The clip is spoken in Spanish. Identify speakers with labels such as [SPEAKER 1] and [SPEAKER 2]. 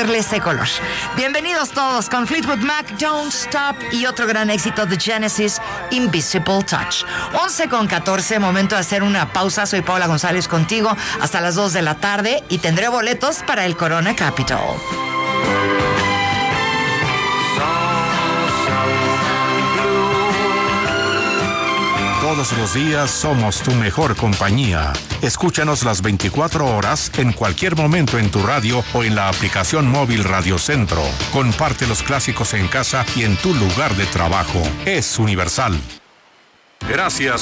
[SPEAKER 1] darle ese color. Bienvenidos todos con Fleetwood Mac, Don't Stop, y otro gran éxito de Genesis, Invisible Touch. 11:14, momento de hacer una pausa. Soy Paula González contigo hasta las 2 de la tarde y tendré boletos para el Corona Capital.
[SPEAKER 2] Todos los días somos tu mejor compañía. Escúchanos las 24 horas en cualquier momento en tu radio o en la aplicación móvil Radio Centro. Comparte los clásicos en casa y en tu lugar de trabajo. Es universal. Gracias